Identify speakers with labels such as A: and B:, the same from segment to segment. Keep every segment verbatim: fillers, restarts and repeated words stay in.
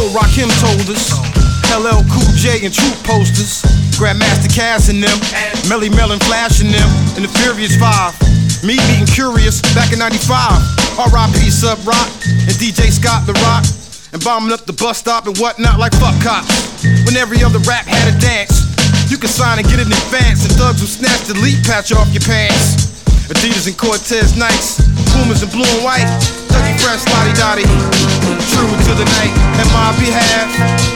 A: Lil Rakim told us. L L Cool J and Troop posters. Grandmaster Cass and them. Melly Mel and Flash and them. And the Furious Five. Me meeting Curious back in ninety-five. R I P Sub Rock and D J Scott the Rock. And bombing up the bus stop and whatnot like fuck cops. When every other rap had a dance, you could sign and get it in advance. And thugs would snatch the lead patch off your pants. Adidas and Cortez Nikes, Pumas and blue and white, Dougie Fresh, Lottie Dottie, true to the night. In my behalf,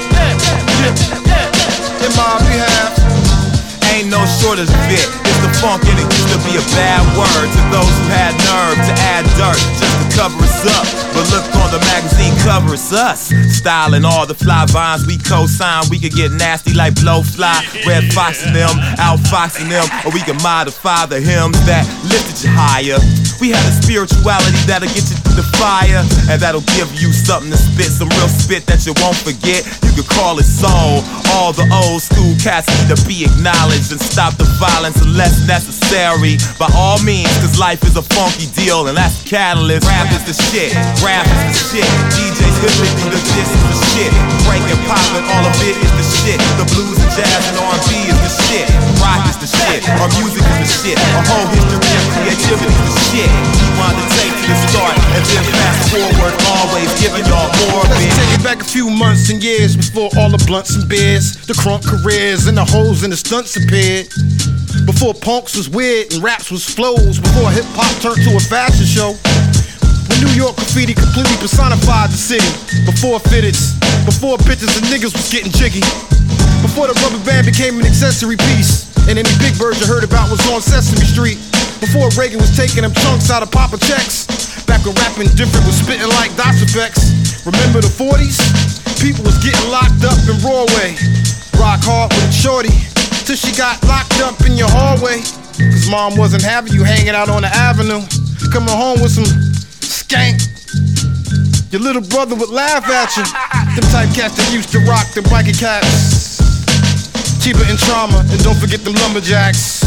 A: in my behalf.
B: Ain't no shortage of it. It's the funk and it used to be a bad word to those who had nerve to add dirt just to cover us up. But look on the magazine cover, it's us. Styling all the fly vines we co-sign. We could get nasty like Blowfly, Red Fox and them, outfoxing them. Or we can modify the hymns that lifted you higher. We have a spirituality that'll get you through the fire, and that'll give you something to spit, some real spit that you won't forget. You could call it soul. All the old school cats need to be acknowledged and stop the violence unless necessary. By all means, cause life is a funky deal, and that's the catalyst. Rap is the shit, rap is the shit. D Js hooding through the this is the shit. Breaking, popping, all of it is the shit. The blues and jazz and R and B is the shit. Rock is the shit, our music is the shit. Our whole history and creativity is the shit. We want to take to the start and then fast forward, always giving y'all more of it.
A: Let's take it back a few months and years before all the blunts and beers, the crunk careers and the hoes and the stunts appeared. Before punks was weird and raps was flows. Before hip hop turned to a fashion show. When New York graffiti completely personified the city. Before fitteds, before bitches and niggas was getting jiggy. Before the rubber band became an accessory piece, and any big bird you heard about was on Sesame Street. Before Reagan was taking them chunks out of Papa checks. Back when rapping different was spitting like DOS effects. Remember the forties? People was getting locked up in Broadway. Rock hard with shorty till she got locked up in your hallway. Cause mom wasn't having you hanging out on the avenue, coming home with some skank. Your little brother would laugh at you. Them type cats that used to rock them biker caps. Cheaper in trauma, and don't forget them lumberjacks.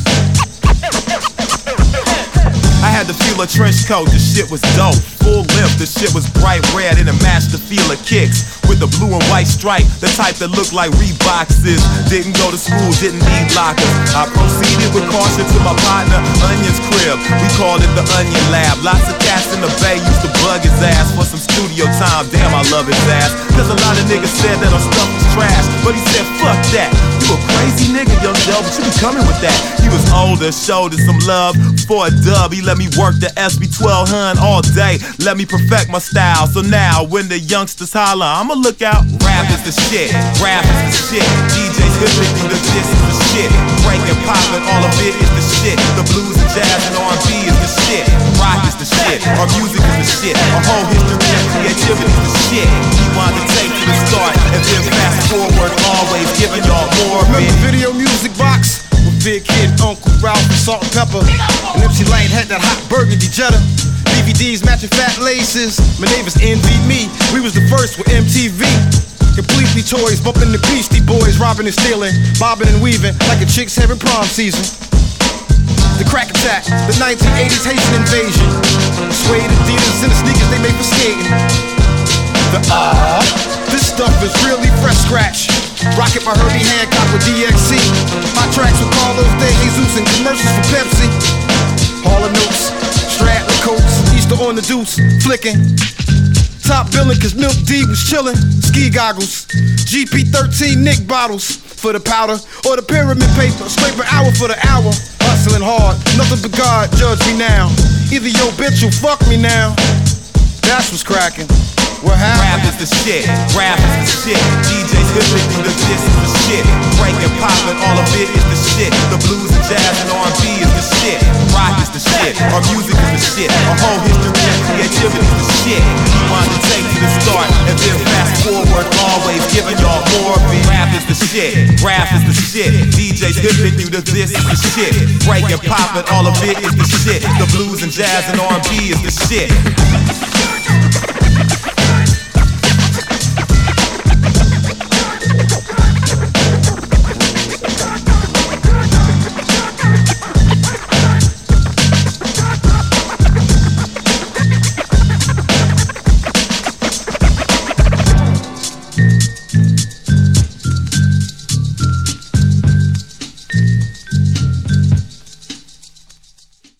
B: I had to feel a trench coat, the shit was dope. Full length, the shit was bright red and it matched the feel of kicks. With the blue and white stripe, the type that looked like Reeboxes. Didn't go to school, didn't need lockers. I proceeded with caution to my partner, Onion's crib. We called it the Onion Lab. Lots of cats in the Bay used to bug his ass for some studio time. Damn, I love his ass. Cause a lot of niggas said that our stuff was trash. But he said, fuck that. You a crazy nigga, young Joe, but you be coming with that. He was older, showed us some love. For a dub, he let me work the S B twelve hun all day. Let me perfect my style. So now, when the youngsters holler, I'ma look out. Rap is the shit, rap is the shit. D Js hooding through the this is the shit. Breaking, popping, all of it is the shit. The blues and jazz and R and B is the shit. Rock is the shit, our music is the shit. Our whole history and creativity is the shit. We want to take to the start and then fast forward, always giving y'all more of it.
A: Remember Video Music Box? With Big Kid, Uncle Ralph, and Salt and Pepper. And M C Lyte had that hot burgundy Jetta. D V Ds matching fat laces. My neighbors envied me. We was the first with M T V. Completely toys, bumping the Beastie Boys, robbing and stealing, bobbing and weaving like a chick's having prom season. The crack attack, the nineteen eighties Haitian invasion. Suede Adidas and the sneakers they made for skating. The ah, uh, this stuff is really fresh scratch. Rocket by Herbie Hancock with D X C. Hot tracks with Carlos De Jesus and commercials for Pepsi. Hall of Notes, Stradley coats, Easter on the deuce, flicking. Top billing cause Milk D was chillin'. Ski goggles, G P thirteen Nick bottles for the powder, or the pyramid paper, scrape an hour for the hour. Hustling hard, nothing but God judge me now. Either your bitch will fuck me now. That's what's cracking. What happened?
B: Rap is the shit, rap is the shit. D Js hooding through the this is the shit. Breaking, popping, all of it is the shit. The blues and jazz and R and B is the shit. Rock is the shit, our music is the shit. Our whole history and creativity is the shit. We want to take to the start and then fast forward, always giving y'all more of it. Rap is the shit, rap is the shit. D Js hooding through the this is the shit. Breaking, popping, all of it is the shit. The blues and jazz and R and B is the shit.